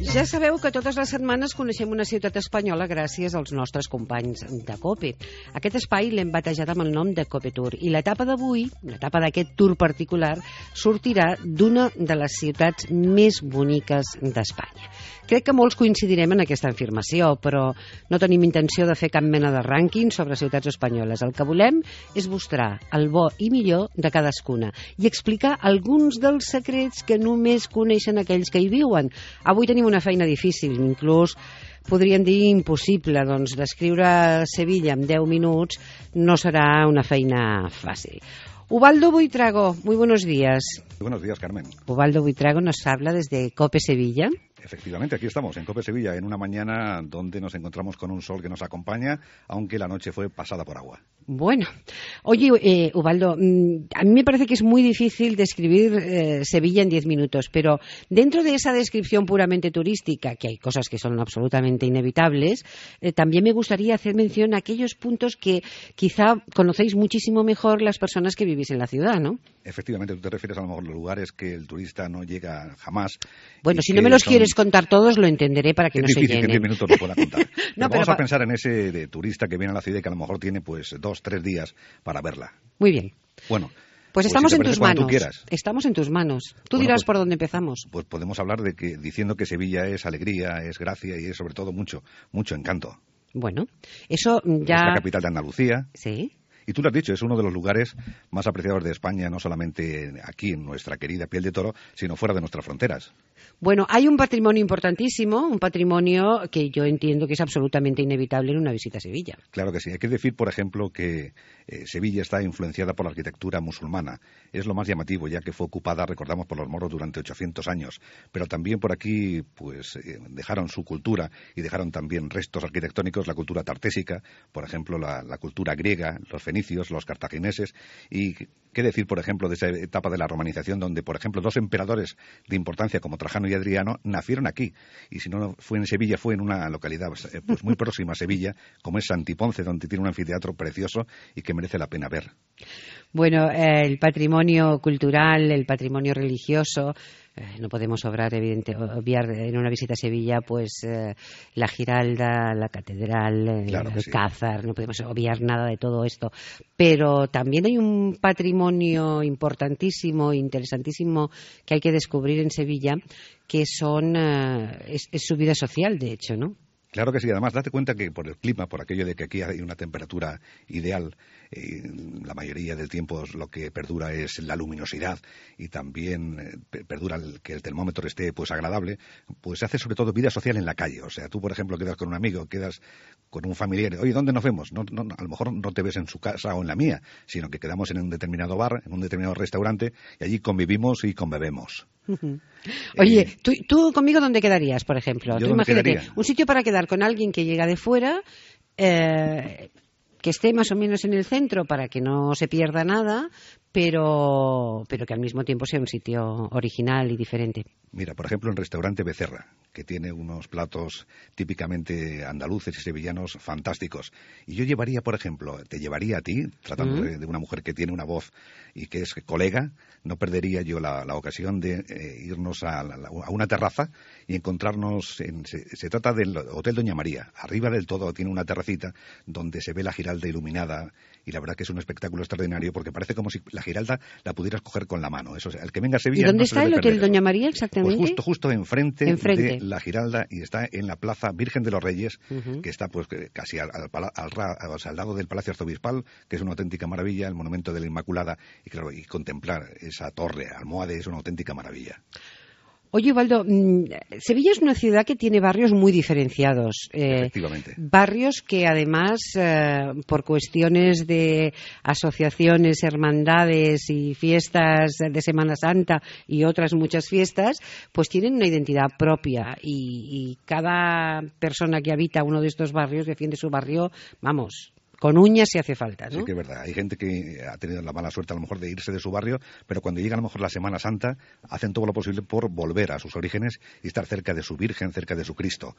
Ja sabeu que totes les setmanes coneixem una ciutat espanyola gràcies als nostres companys de COPE. Aquest espai l'hem batejat amb el nom de COPE Tour i l'etapa d'avui, l'etapa d'aquest tour particular, sortirà d'una de les ciutats més boniques d'Espanya. Crec que molts coincidirem en aquesta afirmació, però no tenim intenció de fer cap mena de rànquing sobre ciutats espanyoles. El que volem és mostrar el bo i millor de cadascuna i explicar alguns dels secrets que només coneixen aquells que hi viuen. Avui tenim una feina difícil, inclús podríem dir impossible, doncs descriure Sevilla en 10 minuts no serà una feina fàcil. Ubaldo Buitrago, muy buenos días. Muy buenos días, Carmen. Ubaldo Buitrago nos habla desde COPE Sevilla. Efectivamente, aquí estamos, en COPE Sevilla, en una mañana donde nos encontramos con un sol que nos acompaña, aunque la noche fue pasada por agua. Bueno, oye, Ubaldo, a mí me parece que es muy difícil describir Sevilla en 10 minutos, pero dentro de esa descripción puramente turística, que hay cosas que son absolutamente inevitables, también me gustaría hacer mención a aquellos puntos que quizá conocéis muchísimo mejor las personas que vivís en la ciudad, ¿no? Efectivamente, tú te refieres a lo mejor a los lugares que el turista no llega jamás. Bueno, si no me los quieres contar todos, lo entenderé para que no se llenen. Es difícil que en 10 minutos lo pueda contar. No, pero vamos a pensar en ese de turista que viene a la ciudad y que a lo mejor tiene pues 2-3 días para verla. Muy bien. Bueno, pues estamos si en tus manos. Estamos en tus manos. Tú dirás por dónde empezamos. Pues podemos hablar de que diciendo que Sevilla es alegría, es gracia y es sobre todo mucho encanto. Bueno, eso ya... Es la capital de Andalucía. Sí. Y tú lo has dicho, es uno de los lugares más apreciados de España, no solamente aquí en nuestra querida Piel de Toro, sino fuera de nuestras fronteras. Bueno, hay un patrimonio importantísimo, un patrimonio que yo entiendo que es absolutamente inevitable en una visita a Sevilla. Claro que sí. Hay que decir, por ejemplo, que Sevilla está influenciada por la arquitectura musulmana. Es lo más llamativo, ya que fue ocupada, recordamos, por los moros durante 800 años. Pero también por aquí pues dejaron su cultura y dejaron también restos arquitectónicos, la cultura tartésica, por ejemplo, la cultura griega, los fenicios, los cartagineses. Y qué decir, por ejemplo, de esa etapa de la romanización, donde, por ejemplo, 2 emperadores de importancia como Trajano y Adriano nacieron aquí. Y si no fue en Sevilla, fue en una localidad pues muy próxima a Sevilla, como es Santiponce, donde tiene un anfiteatro precioso y que merece la pena ver. Bueno, el patrimonio cultural, el patrimonio religioso, no podemos obviar en una visita a Sevilla pues la Giralda, la Catedral, claro el sí. Alcázar, no podemos obviar nada de todo esto. Pero también hay un patrimonio importantísimo, interesantísimo que hay que descubrir en Sevilla, que es su vida social, de hecho, ¿no? Claro que sí, además date cuenta que por el clima, por aquello de que aquí hay una temperatura ideal, la mayoría del tiempo lo que perdura es la luminosidad y también perdura que el termómetro esté pues agradable, pues se hace sobre todo vida social en la calle. O sea, tú por ejemplo quedas con un amigo, quedas con un familiar, oye, ¿dónde nos vemos? No, a lo mejor no te ves en su casa o en la mía, sino que quedamos en un determinado bar, en un determinado restaurante y allí convivimos y conbebemos. Oye, ¿tú conmigo dónde quedarías, por ejemplo? Yo tú imagínate quedaría un sitio para quedar con alguien que llega de fuera, que esté más o menos en el centro para que no se pierda nada, pero que al mismo tiempo sea un sitio original y diferente. Mira, por ejemplo, el restaurante Becerra, que tiene unos platos típicamente andaluces y sevillanos fantásticos. Y yo llevaría, por ejemplo, te llevaría a ti, tratando de una mujer que tiene una voz y que es colega, no perdería yo la ocasión de irnos a una terraza y encontrarnos, se trata del Hotel Doña María. Arriba del todo tiene una terracita donde se ve la Giralda iluminada y la verdad que es un espectáculo extraordinario porque parece como si la Giralda la pudieras coger con la mano. Eso, el que venga a Sevilla... ¿Y dónde no está el Hotel Doña María exactamente? Pues justo enfrente de la Giralda y está en la Plaza Virgen de los Reyes, que está pues casi al lado del Palacio Arzobispal, que es una auténtica maravilla, el Monumento de la Inmaculada, y claro, y contemplar esa torre almohade es una auténtica maravilla. Oye, Ubaldo, Sevilla es una ciudad que tiene barrios muy diferenciados. Efectivamente. Barrios que además, por cuestiones de asociaciones, hermandades y fiestas de Semana Santa y otras muchas fiestas, pues tienen una identidad propia y cada persona que habita uno de estos barrios defiende su barrio, vamos, con uñas si hace falta, ¿no? Sí que es verdad. Hay gente que ha tenido la mala suerte a lo mejor de irse de su barrio, pero cuando llega a lo mejor la Semana Santa hacen todo lo posible por volver a sus orígenes y estar cerca de su Virgen, cerca de su Cristo.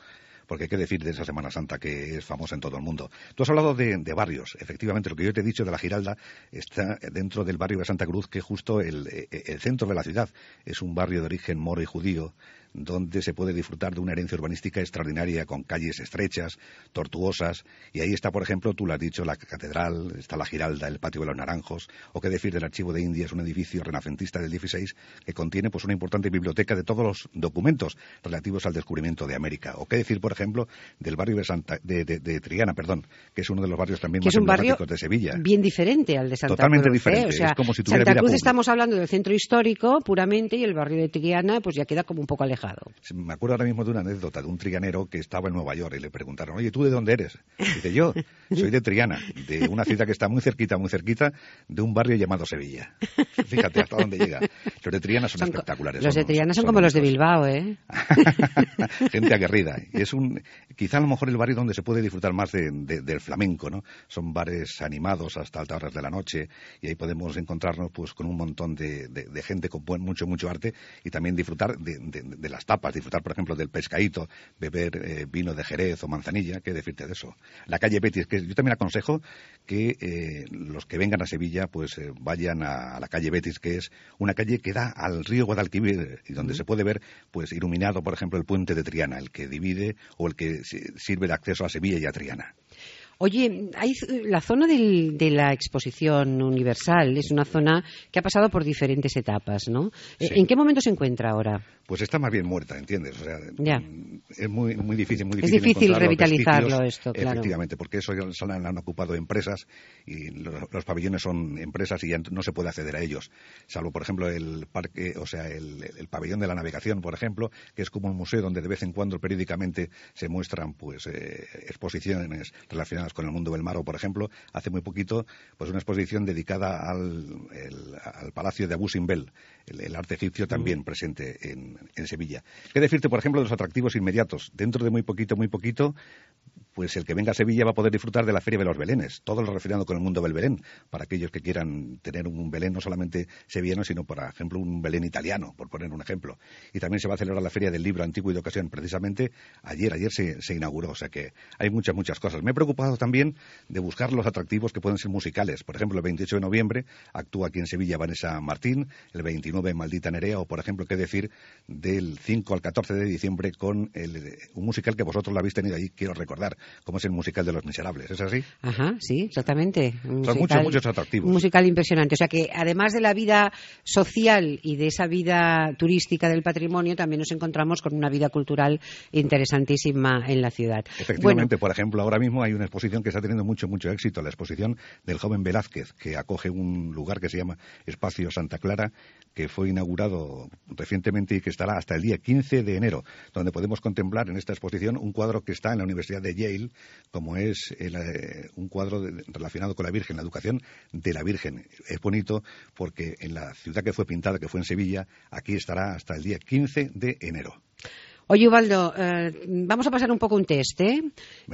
porque qué decir de esa Semana Santa que es famosa en todo el mundo. Tú has hablado de barrios. Efectivamente, lo que yo te he dicho de la Giralda está dentro del barrio de Santa Cruz, que es justo el centro de la ciudad. Es un barrio de origen moro y judío, donde se puede disfrutar de una herencia urbanística extraordinaria, con calles estrechas, tortuosas, y ahí está, por ejemplo, tú lo has dicho, la catedral, está la Giralda, el patio de los Naranjos, o qué decir del Archivo de Indias, un edificio renacentista del 16 que contiene pues una importante biblioteca de todos los documentos relativos al descubrimiento de América, o qué decir, por ejemplo, del barrio de Triana, que es uno de los barrios también más emblemáticos de Sevilla. Bien diferente al de Santa Cruz. Totalmente diferente, O sea, es como si tuviera Santa vida Cruz pública. estamos hablando del centro histórico puramente, y el barrio de Triana pues ya queda como un poco alejado. Me acuerdo ahora mismo de una anécdota de un trianero que estaba en Nueva York y le preguntaron, oye, ¿tú de dónde eres? Dice, yo soy de Triana, de una ciudad que está muy cerquita de un barrio llamado Sevilla. Fíjate hasta dónde llega. Los de Triana son espectaculares. Los de Triana son como los de Bilbao, ¿eh? Gente aguerrida. Es quizá a lo mejor el barrio donde se puede disfrutar más del flamenco, ¿no? Son bares animados hasta altas horas de la noche, y ahí podemos encontrarnos pues con un montón de gente con mucho arte, y también disfrutar de las tapas, disfrutar, por ejemplo, del pescadito, beber vino de Jerez o manzanilla, qué decirte de eso. La calle Betis, que yo también aconsejo que los que vengan a Sevilla pues vayan a la calle Betis, que es una calle que da al río Guadalquivir, y donde se puede ver pues iluminado, por ejemplo, el puente de Triana, el que divide o el que sirve de acceso a Sevilla y a Triana. Oye, la zona de la exposición universal es una zona que ha pasado por diferentes etapas, ¿no? Sí. ¿En qué momento se encuentra ahora? Pues está más bien muerta, ¿entiendes? O sea, ya. Es muy difícil. Es difícil revitalizarlo esto, claro. Efectivamente, porque eso ya la han ocupado empresas, y los pabellones son empresas y ya no se puede acceder a ellos, salvo, por ejemplo, el parque, o sea, el pabellón de la navegación, por ejemplo, que es como un museo donde de vez en cuando periódicamente se muestran pues exposiciones relacionadas con el mundo del mar, o, por ejemplo, hace muy poquito pues una exposición dedicada al Palacio de Abu Simbel, el arte egipcio también presente en Sevilla. ¿Qué decirte, por ejemplo, de los atractivos inmediatos? Dentro de muy poquito, pues el que venga a Sevilla va a poder disfrutar de la Feria de los Belenes, todo lo relacionado con el mundo del Belén, para aquellos que quieran tener un Belén no solamente sevillano, sino, por ejemplo, un Belén italiano, por poner un ejemplo. Y también se va a celebrar la Feria del Libro Antiguo y de Ocasión, precisamente ayer se inauguró, o sea que hay muchas cosas. Me he preocupado también de buscar los atractivos que pueden ser musicales. Por ejemplo, el 28 de noviembre actúa aquí en Sevilla Vanessa Martín, el 29 Maldita Nerea, o, por ejemplo, qué decir del 5 al 14 de diciembre con un musical que vosotros lo habéis tenido ahí, quiero recordar, como es el musical de Los Miserables, ¿es así? Ajá, sí, exactamente. Son muchos atractivos. Un musical impresionante. O sea que, además de la vida social y de esa vida turística del patrimonio, también nos encontramos con una vida cultural interesantísima en la ciudad. Efectivamente, por ejemplo, ahora mismo hay una exposición que está teniendo mucho éxito, la exposición del joven Velázquez, que acoge un lugar que se llama Espacio Santa Clara, que fue inaugurado recientemente y que estará hasta el día 15 de enero, donde podemos contemplar en esta exposición un cuadro que está en la Universidad de Yale, como es un cuadro relacionado con la Virgen, la educación de la Virgen. Es bonito porque en la ciudad que fue pintada, que fue en Sevilla, aquí estará hasta el día 15 de enero. Oye, Ubaldo, vamos a pasar un poco un test, ¿eh?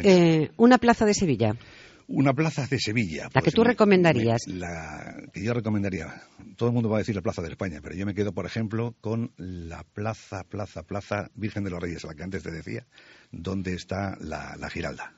Una plaza de Sevilla. Una plaza de Sevilla. La que tú recomendarías. La que yo recomendaría. Todo el mundo va a decir la Plaza de España, pero yo me quedo, por ejemplo, con la Plaza Virgen de los Reyes, la que antes te decía, donde está la Giralda.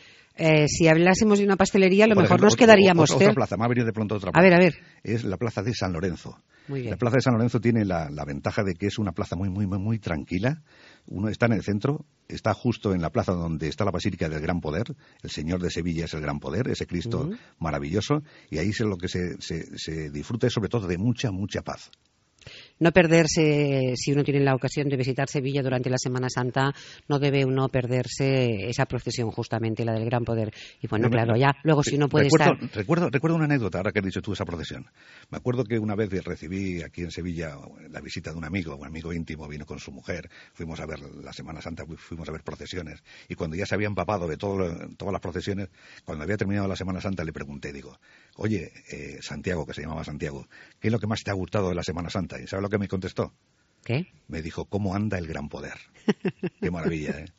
Si hablásemos de una pastelería, a lo por mejor ejemplo, nos quedaríamos. Otra plaza, me ha venido de pronto otra plaza. A ver. Es la Plaza de San Lorenzo. Muy bien. La Plaza de San Lorenzo tiene la ventaja de que es una plaza muy tranquila. Uno está en el centro, está justo en la plaza donde está la Basílica del Gran Poder. El Señor de Sevilla es el Gran Poder, ese Cristo maravilloso. Y ahí es lo que se disfruta, sobre todo, de mucha paz. No perderse, si uno tiene la ocasión de visitar Sevilla durante la Semana Santa, no debe uno perderse esa procesión, justamente, la del Gran Poder. Y bueno, claro, ya luego si uno puede estar... Recuerdo una anécdota, ahora que has dicho tú esa procesión. Me acuerdo que una vez recibí aquí en Sevilla la visita de un amigo íntimo, vino con su mujer, fuimos a ver la Semana Santa, fuimos a ver procesiones, y cuando ya se había empapado de todas las procesiones, cuando había terminado la Semana Santa, le pregunté, digo, oye, Santiago, que se llamaba Santiago, ¿qué es lo que más te ha gustado de la Semana Santa? ¿Y sabes lo que me contestó? ¿Qué? Me dijo, ¿cómo anda el Gran Poder? Qué maravilla, ¿eh?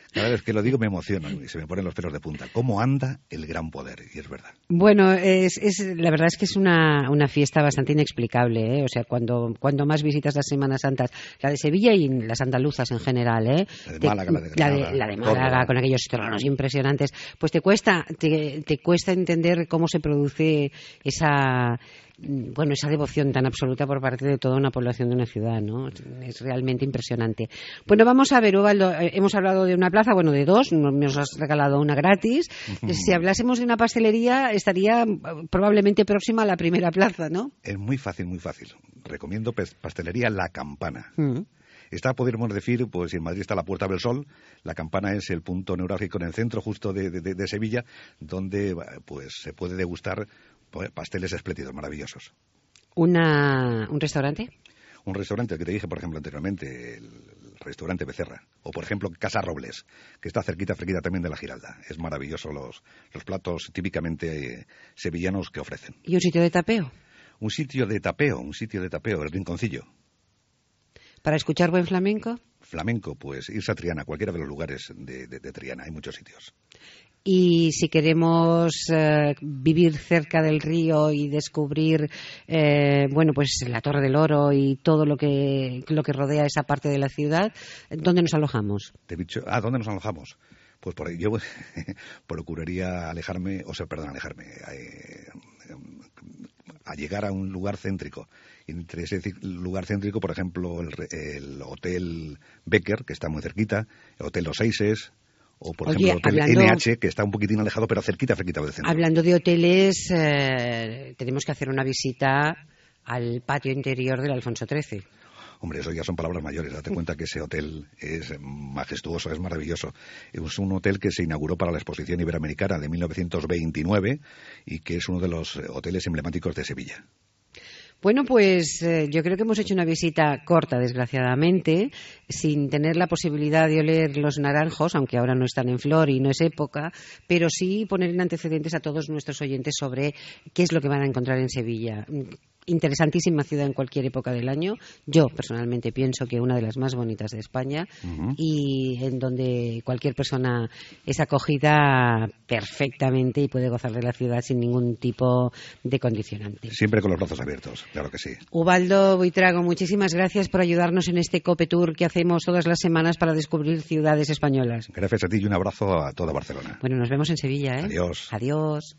Cada vez que lo digo me emociono y se me ponen los pelos de punta. ¿Cómo anda el gran poder? Y es verdad. Bueno, la verdad es que es una fiesta bastante inexplicable, ¿eh? O sea, cuando más visitas las Semanas Santas, la de Sevilla y las andaluzas en general, ¿eh? La de Málaga, la de Granada, la de Málaga, con aquellos tronos impresionantes, pues te cuesta entender cómo se produce esa devoción tan absoluta por parte de toda una población de una ciudad, ¿no? Es realmente impresionante. Bueno, vamos a ver, Ubaldo, hemos hablado de una plaza, bueno, de dos, nos has regalado una gratis. Si hablásemos de una pastelería, estaría probablemente próxima a la primera plaza, ¿no? Es muy fácil, muy fácil. Recomiendo Pastelería La Campana. Está, podríamos decir, pues en Madrid está la Puerta del Sol, La Campana es el punto neurálgico en el centro justo de Sevilla, donde pues se puede degustar pasteles espléndidos, maravillosos. ¿Un restaurante? Un restaurante, el que te dije, por ejemplo, anteriormente, el restaurante Becerra. O, por ejemplo, Casa Robles, que está cerquita también de la Giralda. Es maravilloso los platos típicamente sevillanos que ofrecen. ¿Y un sitio de tapeo? Un sitio de tapeo, el Rinconcillo. ¿Para escuchar buen flamenco? Flamenco, pues irse a Triana, cualquiera de los lugares de Triana, hay muchos sitios. Y si queremos vivir cerca del río y descubrir, pues la Torre del Oro y todo lo que rodea esa parte de la ciudad, ¿dónde nos alojamos? ¿Dónde nos alojamos? Pues yo procuraría a llegar a un lugar céntrico. Entre ese lugar céntrico, por ejemplo, el Hotel Becker, que está muy cerquita, el Hotel Los Seises, o por ejemplo el Hotel NH, que está un poquitín alejado, pero cerquita del centro. Hablando de hoteles, tenemos que hacer una visita al patio interior del Alfonso XIII. Hombre, eso ya son palabras mayores. Date cuenta que ese hotel es majestuoso, es maravilloso. Es un hotel que se inauguró para la Exposición Iberoamericana de 1929 y que es uno de los hoteles emblemáticos de Sevilla. Bueno, pues yo creo que hemos hecho una visita corta, desgraciadamente, sin tener la posibilidad de oler los naranjos, aunque ahora no están en flor y no es época, pero sí poner en antecedentes a todos nuestros oyentes sobre qué es lo que van a encontrar en Sevilla. Interesantísima ciudad en cualquier época del año. Yo personalmente pienso que una de las más bonitas de España y en donde cualquier persona es acogida perfectamente y puede gozar de la ciudad sin ningún tipo de condicionante. Siempre con los brazos abiertos, claro que sí. Ubaldo Buitrago, muchísimas gracias por ayudarnos en este Cope Tour que hacemos todas las semanas para descubrir ciudades españolas. Gracias a ti y un abrazo a toda Barcelona. Bueno, nos vemos en Sevilla, ¿eh? Adiós. Adiós.